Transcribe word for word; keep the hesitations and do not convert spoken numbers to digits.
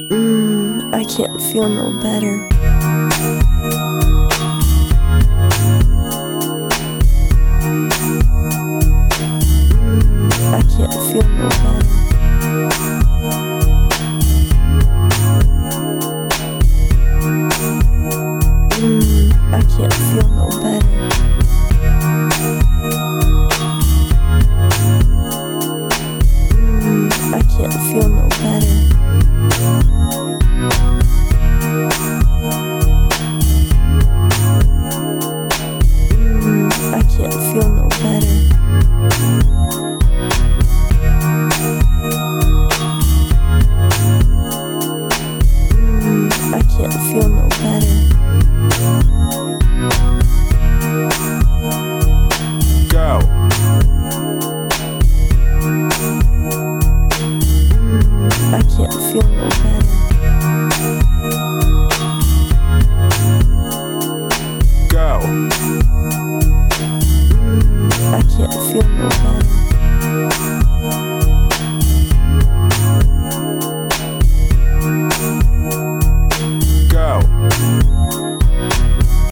Mm, I can't feel no better. Mm, I can't feel no better. Mm, I can't feel no better. Mm, I can't feel no better. Mm, I can't feel no better. Mm, I can't feel no